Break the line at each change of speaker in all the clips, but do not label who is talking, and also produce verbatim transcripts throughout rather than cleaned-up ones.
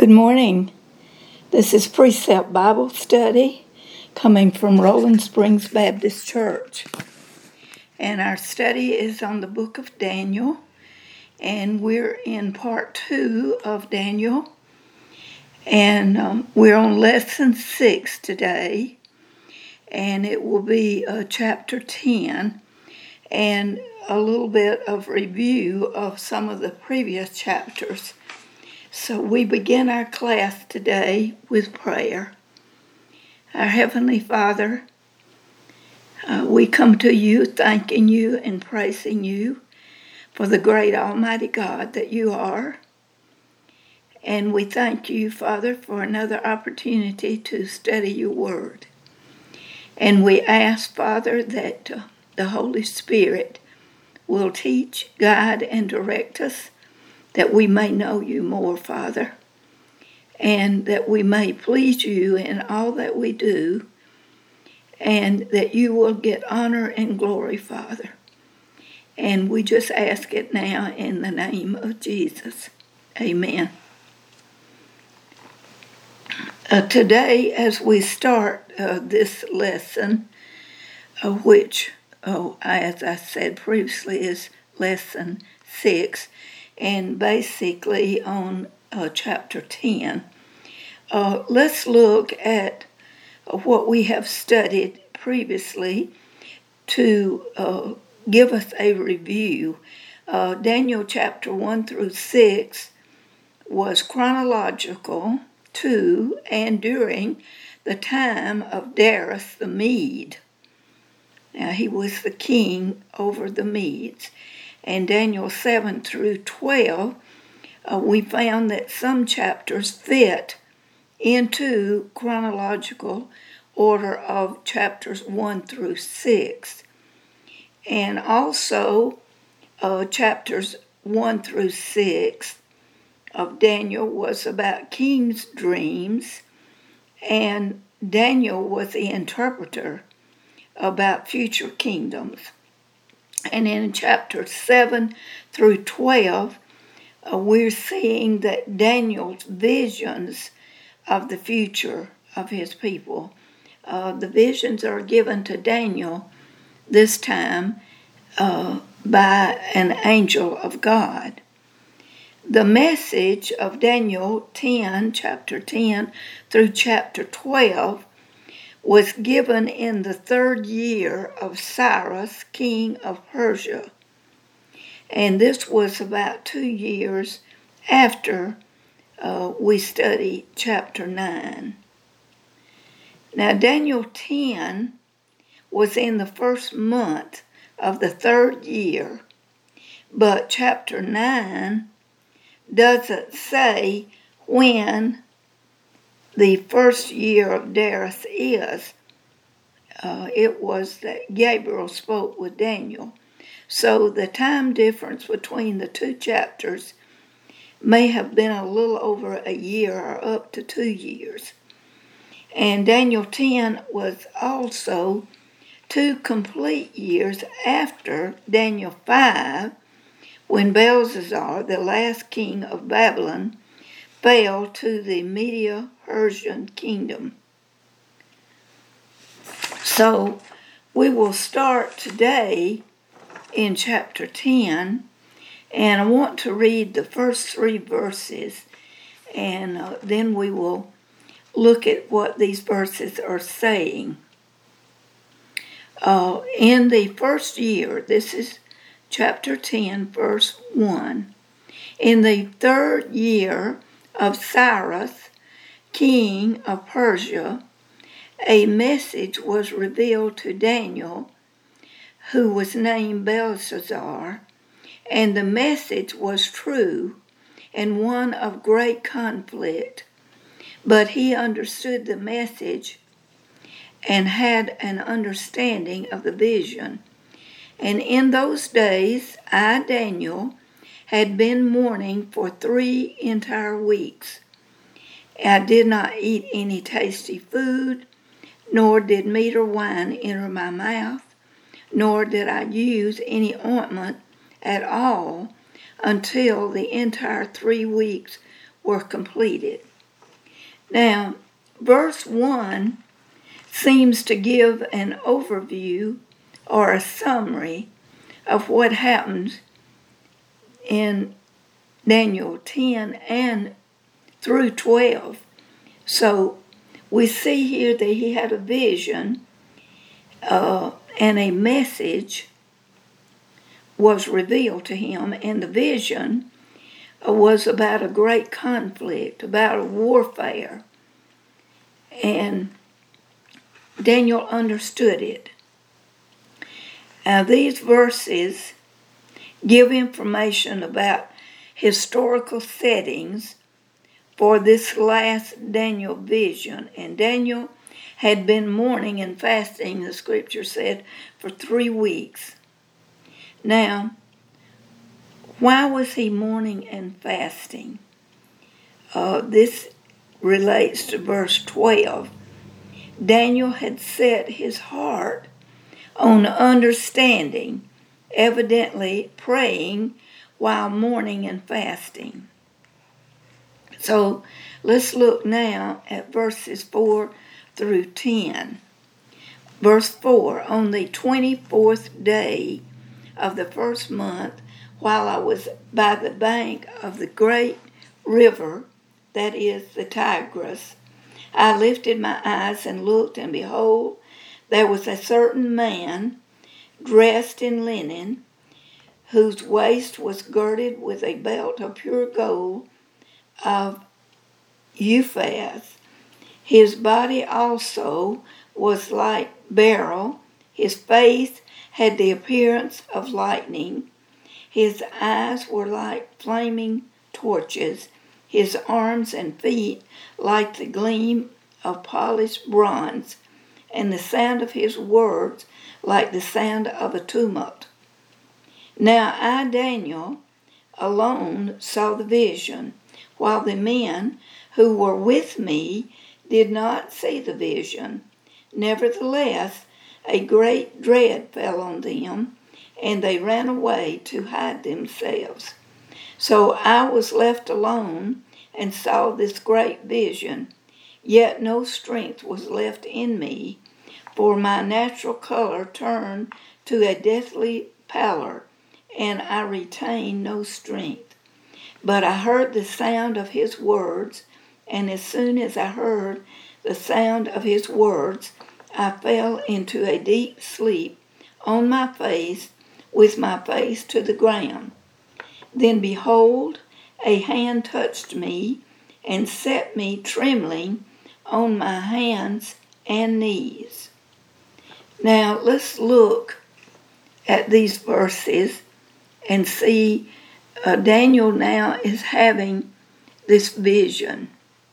Good morning. This is Precept Bible Study coming from Rolling Springs Baptist Church. And our study is on the book of Daniel. And we're in part two of Daniel. And um, we're on lesson six today. And it will be uh, chapter ten. And a little bit of review of some of the previous chapters. So we begin our class today with prayer. Our Heavenly Father, uh, we come to you thanking you and praising you for the great Almighty God that you are. And we thank you, Father, for another opportunity to study your word. And we ask, Father, that uh, the Holy Spirit will teach, guide, and direct us, that we may know you more, Father, and that we may please you in all that we do, and that you will get honor and glory, Father. And we just ask it now in the name of Jesus. Amen. Uh, today, as we start uh, this lesson, uh, which, oh, as I said previously, is lesson six, and basically on uh, chapter ten. Uh, let's look at uh, what we have studied previously to uh, give us a review. Uh, Daniel chapter one through six was chronological to and during the time of Darius the Mede. Now, he was the king over the Medes. And Daniel seven through twelve, uh, we found that some chapters fit into chronological order of chapters one through six. And also, uh, chapters one through six of Daniel was about king's dreams, and Daniel was the interpreter about future kingdoms. And in chapters seven through twelve, uh, we're seeing that Daniel's visions of the future of his people. Uh, the visions are given to Daniel this time uh, by an angel of God. The message of Daniel ten, chapter ten through chapter twelve, was given in the third year of Cyrus, king of Persia. And this was about two years after uh, we studied chapter nine. Now, Daniel ten was in the first month of the third year, but chapter nine doesn't say when the first year of Darius is. Uh, it was that Gabriel spoke with Daniel. So the time difference between the two chapters may have been a little over a year or up to two years. And Daniel ten was also two complete years after Daniel five, when Belshazzar, the last king of Babylon, fell to the Medo-Persian kingdom. So we will start today in chapter ten, and I want to read the first three verses, and uh, then we will look at what these verses are saying. Uh, in the first year, this is chapter ten, verse one, in the third year of Cyrus, king of Persia, a message was revealed to Daniel, who was named Belshazzar, and the message was true and one of great conflict. But he understood the message and had an understanding of the vision. And in those days, I, Daniel, had been mourning for three entire weeks. I did not eat any tasty food, nor did meat or wine enter my mouth, nor did I use any ointment at all until the entire three weeks were completed. Now, verse one seems to give an overview or a summary of what happens in Daniel ten and through twelve. So we see here that he had a vision uh, and a message was revealed to him, and the vision uh, was about a great conflict, about a warfare, and Daniel understood it. Now, these verses give information about historical settings for this last Daniel vision. And Daniel had been mourning and fasting, the scripture said, for three weeks. Now, why was he mourning and fasting? Uh, this relates to verse twelve. Daniel had set his heart on understanding, evidently praying while mourning and fasting. So let's look now at verses four through ten. Verse four, on the twenty-fourth day of the first month, while I was by the bank of the great river, that is the Tigris, I lifted my eyes and looked, and behold, there was a certain man dressed in linen, whose waist was girded with a belt of pure gold of Uphaz. His body also was like beryl. His face had the appearance of lightning. His eyes were like flaming torches. His arms and feet like the gleam of polished bronze, and the sound of his words like the sound of a tumult. Now I, Daniel, alone saw the vision, while the men who were with me did not see the vision. Nevertheless, a great dread fell on them, and they ran away to hide themselves. So I was left alone and saw this great vision, yet no strength was left in me, for my natural color turned to a deathly pallor, and I retained no strength. But I heard the sound of his words, and as soon as I heard the sound of his words, I fell into a deep sleep on my face, with my face to the ground. Then behold, a hand touched me and set me trembling on my hands and knees. Now let's look at these verses and see uh, Daniel now is having this vision.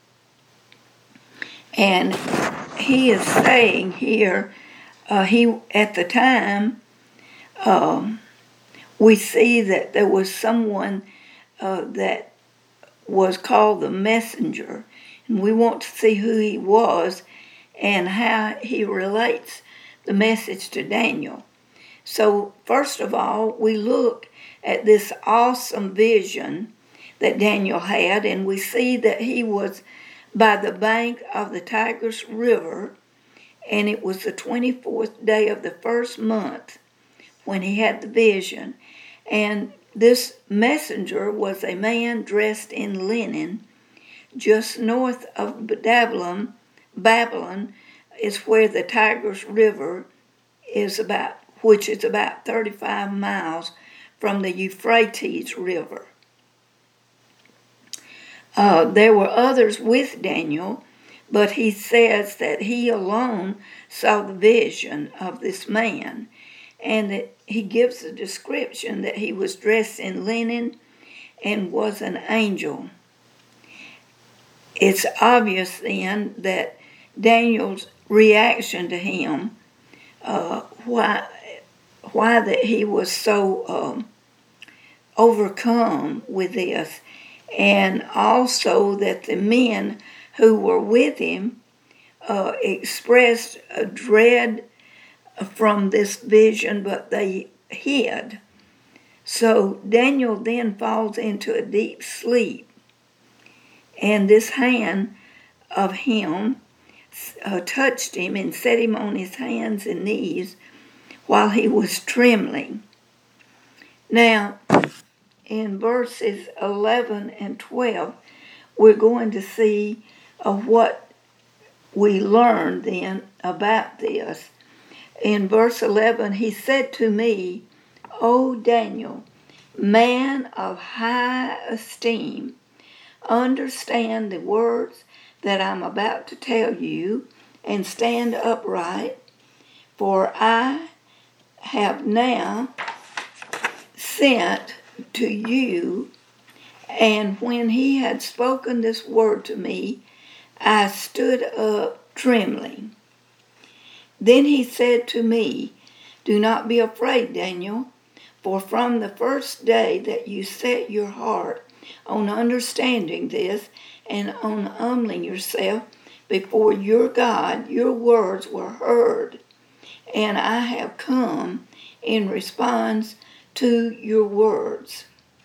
And he is saying here, uh, he at the time, um, we see that there was someone uh, that was called the messenger. And we want to see who he was and how he relates the message to Daniel. So first of all, we look at this awesome vision that Daniel had, and we see that he was by the bank of the Tigris River, and it was the twenty-fourth day of the first month when he had the vision. And this messenger was a man dressed in linen. Just north of Babylon, Babylon is where the Tigris River is about, which is about thirty-five miles from the Euphrates River. Uh, there were others with Daniel, but he says that he alone saw the vision of this man, and that he gives a description that he was dressed in linen and was an angel. It's obvious then that Daniel's reaction to him, uh, why, why that he was so um, overcome with this, and also that the men who were with him uh, expressed a dread from this vision, but they hid. So Daniel then falls into a deep sleep, and this hand of him, uh, touched him and set him on his hands and knees while he was trembling. Now, in verses eleven and twelve, we're going to see uh, what we learned then about this. In verse eleven, he said to me, O Daniel, man of high esteem, understand the words that I'm about to tell you, and stand upright, for I have now sent to you. And when he had spoken this word to me, I stood up trembling. Then he said to me, do not be afraid, Daniel, for from the first day that you set your heart on understanding this and on humbling yourself before your God, your words were heard, and I have come in response to your words.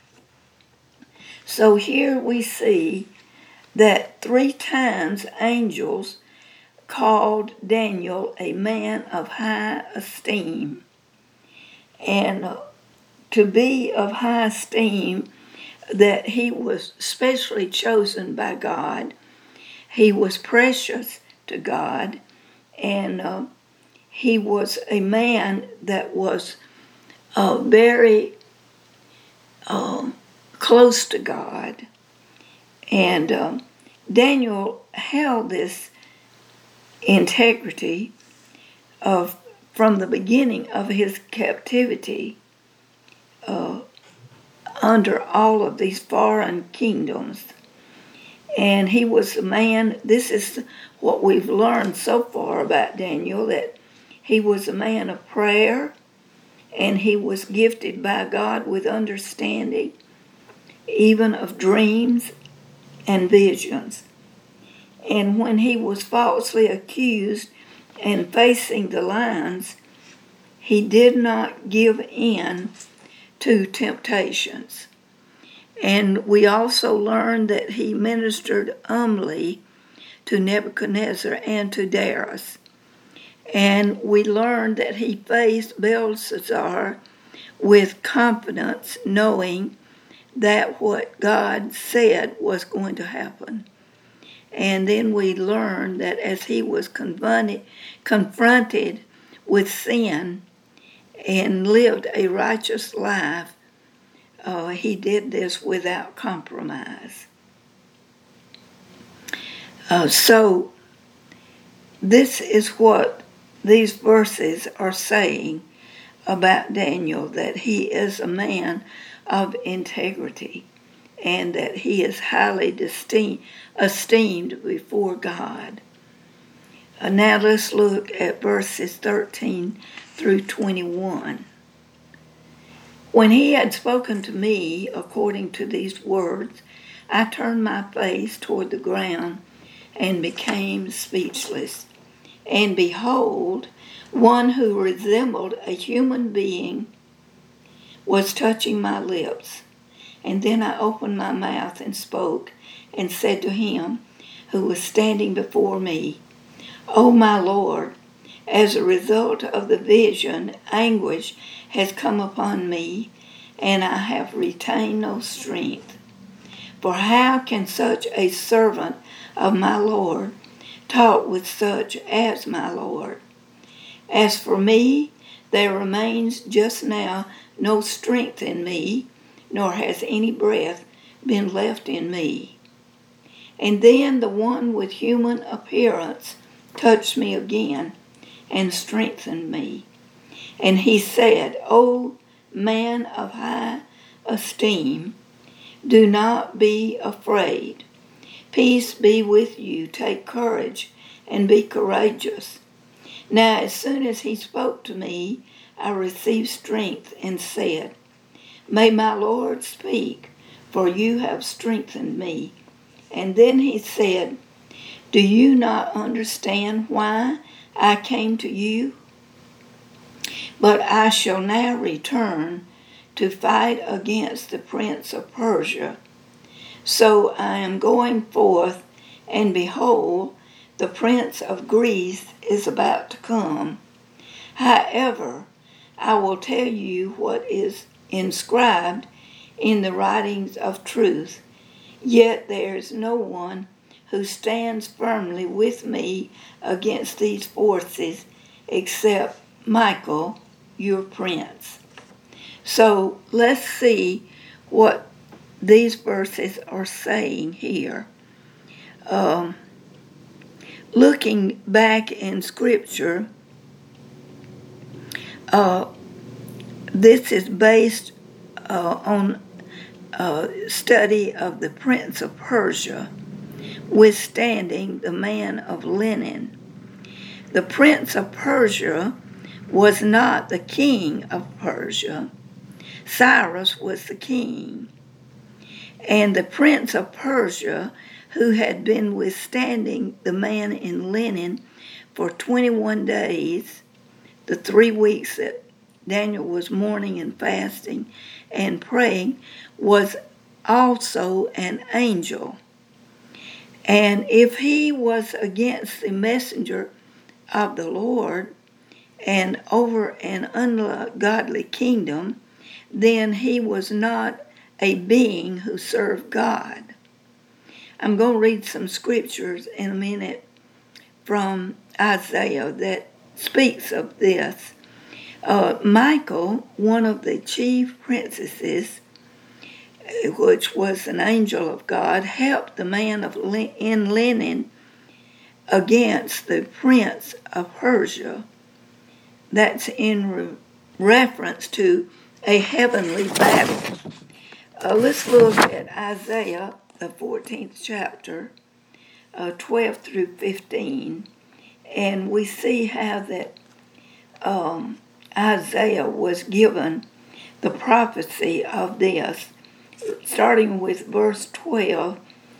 So here we see that three times angels called Daniel a man of high esteem. And uh, to be of high esteem, that he was specially chosen by God. He was precious to God, and uh, he was a man that was uh, very uh, close to God. And uh, Daniel held this integrity of from the beginning of his captivity uh, under all of these foreign kingdoms. And he was a man, this is what we've learned so far about Daniel, that he was a man of prayer, and he was gifted by God with understanding, even of dreams and visions. And when he was falsely accused and facing the lions, he did not give in to temptations. And we also learned that he ministered humbly to Nebuchadnezzar and to Darius. And we learned that he faced Belshazzar with confidence, knowing that what God said was going to happen. And then we learned that as he was confronted, confronted with sin and lived a righteous life, uh, he did this without compromise. Uh, so this is what these verses are saying about Daniel, that he is a man of integrity and that he is highly esteemed, esteemed before God. Uh, now let's look at verses thirteen through twenty-one. When he had spoken to me according to these words, I turned my face toward the ground and became speechless. And behold, one who resembled a human being was touching my lips. And then I opened my mouth and spoke and said to him who was standing before me, O my Lord, as a result of the vision, anguish has come upon me, and I have retained no strength. For how can such a servant of my Lord talk with such as my Lord? As for me, there remains just now no strength in me, nor has any breath been left in me. And then the one with human appearance touched me again and strengthened me. And he said, O man of high esteem, do not be afraid. Peace be with you. Take courage and be courageous. Now, as soon as he spoke to me, I received strength and said, May my Lord speak, for you have strengthened me. And then he said, Do you not understand why I came to you? But I shall now return to fight against the prince of Persia. So I am going forth and behold, the prince of Greece is about to come. However, I will tell you what is inscribed in the writings of truth, yet there is no one who stands firmly with me against these forces except Michael, your prince. So let's see what these verses are saying here. Um, looking back in Scripture, uh, this is based uh, on a study of the Prince of Persia withstanding the man of linen. The Prince of Persia was not the king of Persia. Cyrus was the king. And the Prince of Persia, who had been withstanding the man in linen for twenty-one days, the three weeks that Daniel was mourning and fasting and praying, was also an angel. And if he was against the messenger of the Lord and over an ungodly kingdom, then he was not a being who served God. I'm going to read some scriptures in a minute from Isaiah that speaks of this. Uh, Michael, one of the chief princesses, which was an angel of God, helped the man of in linen against the prince of Persia. That's in re- reference to a heavenly battle. Uh, let's look at Isaiah, the fourteenth chapter, uh, twelve through fifteen, and we see how that um, Isaiah was given the prophecy of this. Starting with verse twelve,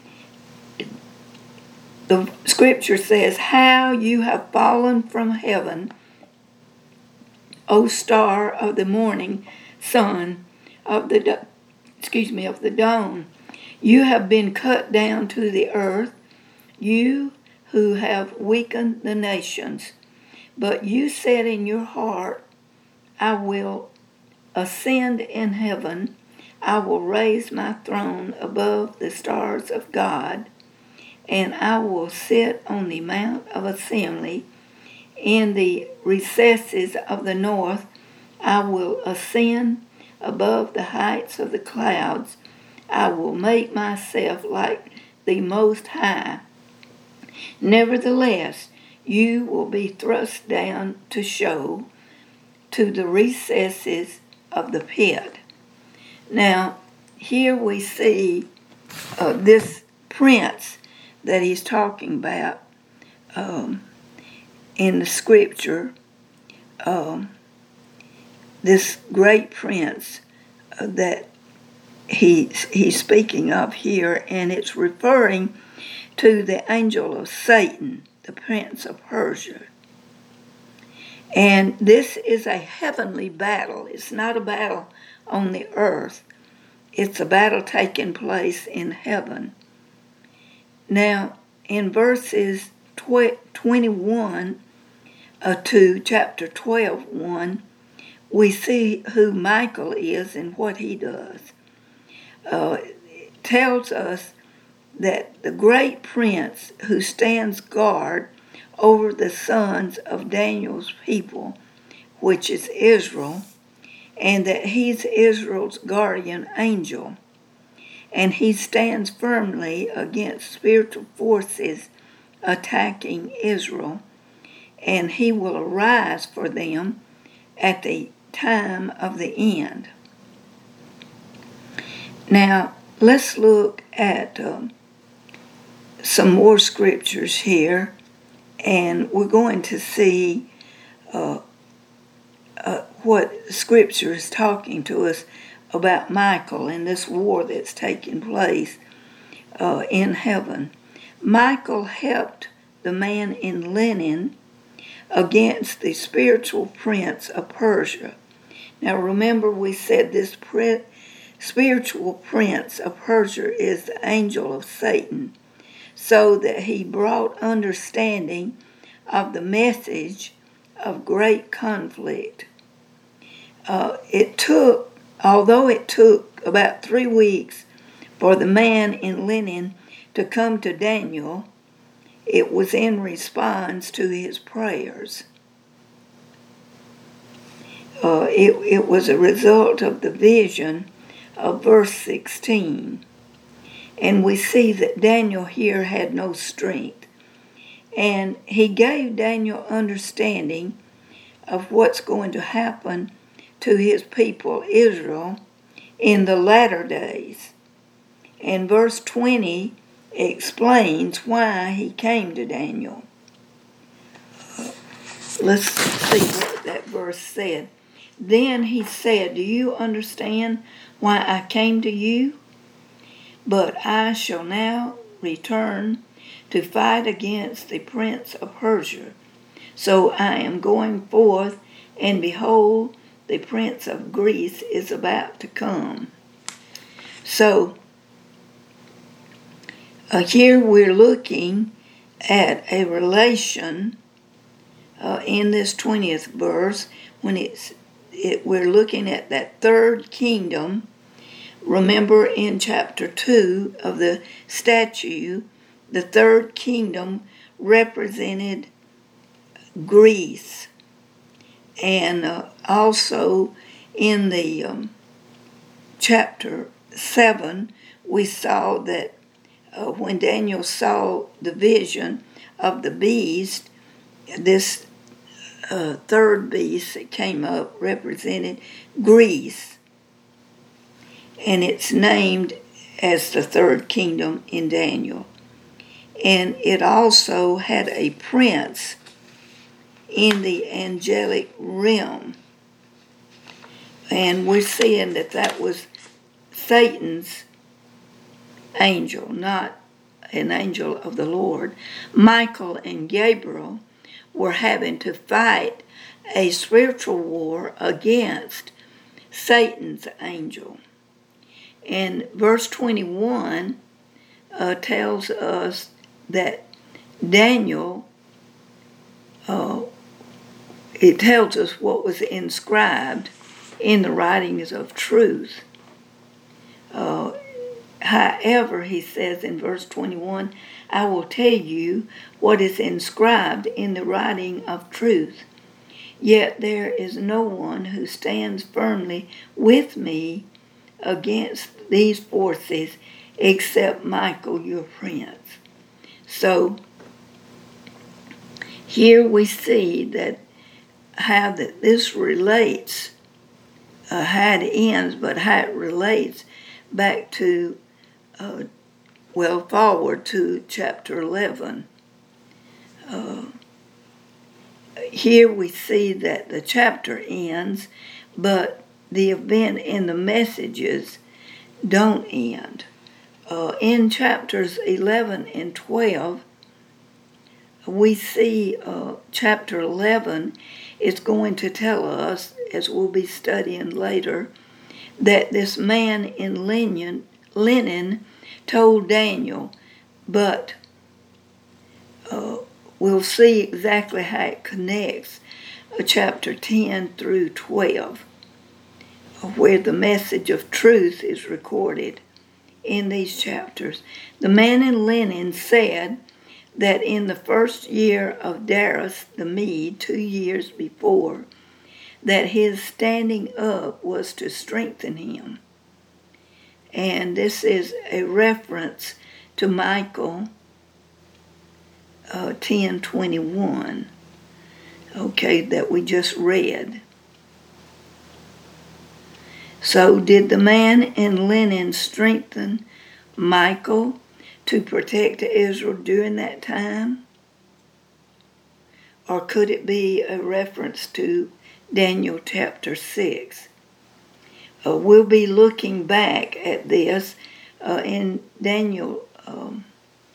the scripture says, "How you have fallen from heaven, O star of the morning, son of the excuse me of the dawn. You have been cut down to the earth, you who have weakened the nations. But you said in your heart, I will ascend in heaven. I will raise my throne above the stars of God, and I will sit on the mount of assembly. In the recesses of the north, I will ascend above the heights of the clouds. I will make myself like the Most High. Nevertheless, you will be thrust down to Sheol, to the recesses of the pit." Now, here we see uh, this prince that he's talking about um, in the scripture, um, this great prince uh, that he, he's speaking of here, and it's referring to the angel of Satan, the prince of Persia. And this is a heavenly battle. It's not a battle on the earth. It's a battle taking place in heaven. Now, in verses twenty-one uh, to chapter twelve, one, we see who Michael is and what he does. Uh, it tells us that the great prince who stands guard over the sons of Daniel's people, which is Israel, and that he's Israel's guardian angel, and he stands firmly against spiritual forces attacking Israel, and he will arise for them at the time of the end. Now, let's look at um, some more scriptures here, and we're going to see uh, uh, what Scripture is talking to us about Michael and this war that's taking place uh, in heaven. Michael helped the man in linen against the spiritual prince of Persia. Now remember, we said this pre- spiritual prince of Persia is the angel of Satan. so that he brought understanding of the message of great conflict. Uh, it took, although it took about three weeks for the man in linen to come to Daniel, it was in response to his prayers. Uh, it, it was a result of the vision of verse sixteen. And we see that Daniel here had no strength. And he gave Daniel understanding of what's going to happen to his people Israel in the latter days. And verse twenty explains why he came to Daniel. Let's see what that verse said. Then he said, "Do you understand why I came to you? But I shall now return to fight against the prince of Persia. So I am going forth, and behold, the prince of Greece is about to come." So uh, here we're looking at a relation uh, in this twentieth verse when it's it, we're looking at that third kingdom. Remember in chapter two of the statue, the third kingdom represented Greece. And uh, also in the um, chapter seven, we saw that uh, when Daniel saw the vision of the beast, this uh, third beast that came up represented Greece. And it's named as the third kingdom in Daniel. And it also had a prince in the angelic realm. And we're seeing that that was Satan's angel, not an angel of the Lord. Michael and Gabriel were having to fight a spiritual war against Satan's angel. And verse twenty-one uh, tells us that Daniel, uh, it tells us what was inscribed in the writings of truth. Uh, however, he says in verse twenty-one, "I will tell you what is inscribed in the writing of truth. Yet there is no one who stands firmly with me against these forces except Michael, your prince." So here we see that how that this relates, uh, how it ends, but how it relates back to, uh, well, forward to chapter eleven. Uh, here we see that the chapter ends, but the event and the messages don't end. Uh, in chapters eleven and twelve, we see uh, chapter eleven is going to tell us, as we'll be studying later, that this man in linen, linen told Daniel, but uh, we'll see exactly how it connects uh, chapter ten through twelve, where the message of truth is recorded in these chapters. The man in linen said that in the first year of Darius the Mede, two years before, that his standing up was to strengthen him. And this is a reference to Michael uh, ten twenty-one, okay, that we just read. So did the man in linen strengthen Michael to protect Israel during that time? Or could it be a reference to Daniel chapter six? Uh, we'll be looking back at this uh, in Daniel um,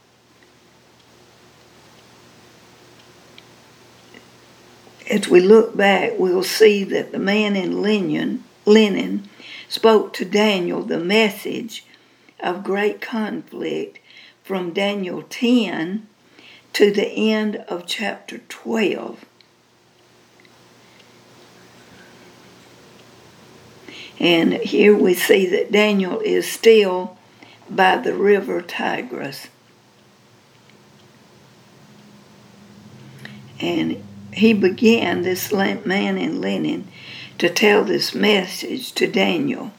as we look back, we'll see that the man in linen, linen spoke to Daniel the message of great conflict from Daniel ten to the end of chapter twelve. And here we see that Daniel is still by the river Tigris. And he began, this man in linen, to tell this message to Daniel.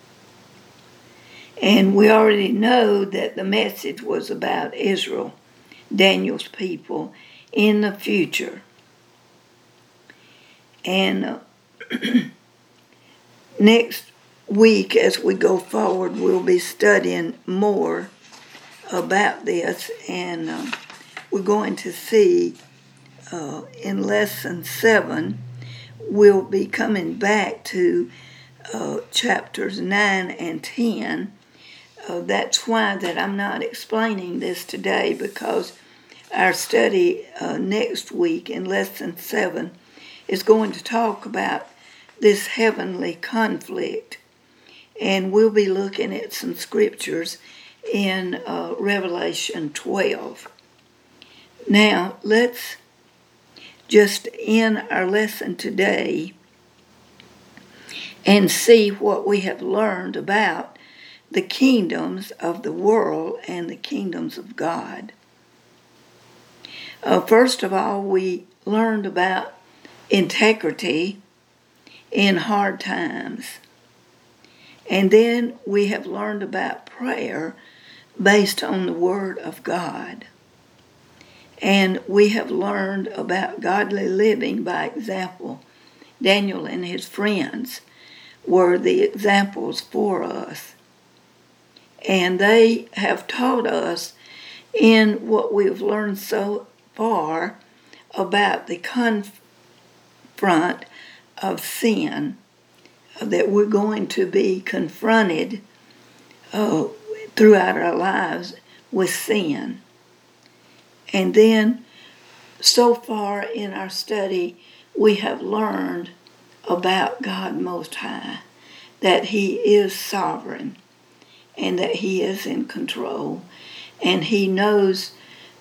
And we already know that the message was about Israel, Daniel's people, in the future. And uh, next week, as we go forward, we'll be studying more about this, and uh, we're going to see uh, in lesson seven, we'll be coming back to uh, chapters nine and ten. Uh, that's why that I'm not explaining this today, because our study uh, next week in lesson seven is going to talk about this heavenly conflict. And we'll be looking at some scriptures in uh, Revelation twelve. Now, let's just end our lesson today and see what we have learned about the kingdoms of the world and the kingdoms of God. Uh, first of all, we learned about integrity in hard times. And then we have learned about prayer based on the Word of God. And we have learned about godly living by example. Daniel and his friends were the examples for us. And they have taught us in what we've learned so far about the confront of sin, that we're going to be confronted uh, throughout our lives with sin. And then, so far in our study, we have learned about God Most High, that He is sovereign and that He is in control, and He knows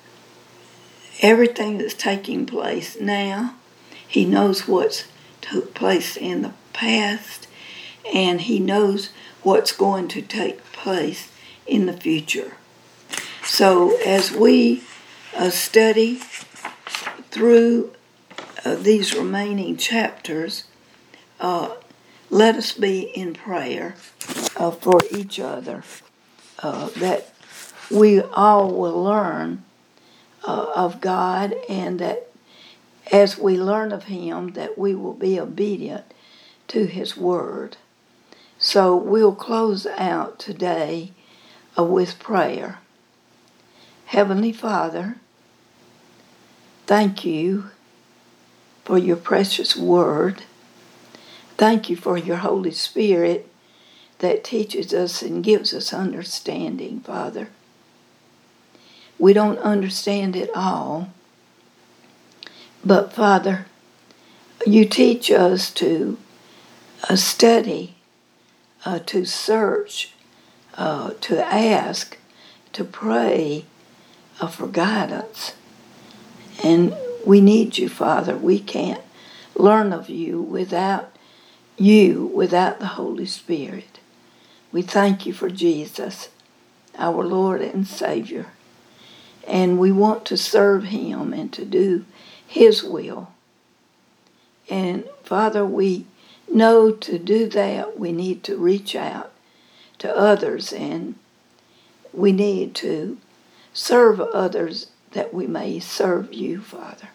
everything that's taking place now. He knows what's took place in the past, and He knows what's going to take place in the future. So as we uh, study through uh, these remaining chapters, uh, let us be in prayer uh, for each other, uh, that we all will learn uh, of God, and that as we learn of Him, that we will be obedient to His Word. So we'll close out today uh, with prayer. Heavenly Father, thank you for your precious Word. Thank you for your Holy Spirit that teaches us and gives us understanding, Father. We don't understand it all, but Father, you teach us to uh, study, uh, to search, uh, to ask, to pray uh, for guidance. And we need you, Father. We can't learn of you without you, without the Holy Spirit. We thank you for Jesus, our Lord and Savior. And we want to serve Him and to do His will. And Father, we know to do that we need to reach out to others, and we need to serve others that we may serve you, Father.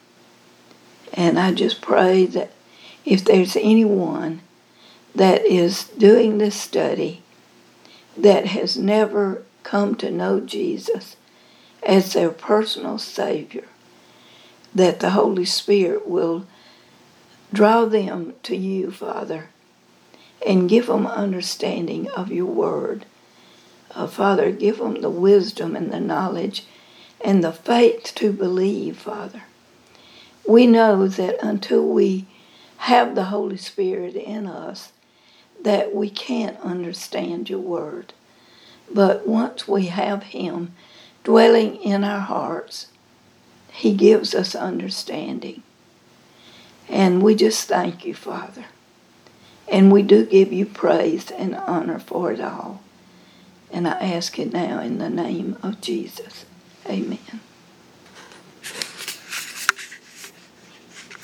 And I just pray that if there's anyone that is doing this study that has never come to know Jesus as their personal Savior, that the Holy Spirit will draw them to you, Father, and give them understanding of your word. Uh, Father, give them the wisdom and the knowledge and the faith to believe, Father. We know that until we have the Holy Spirit in us, that we can't understand your word. But once we have Him dwelling in our hearts, he gives us understanding. And we just thank you, Father. And we do give you praise and honor for it all. And I ask it now in the name of Jesus. Amen.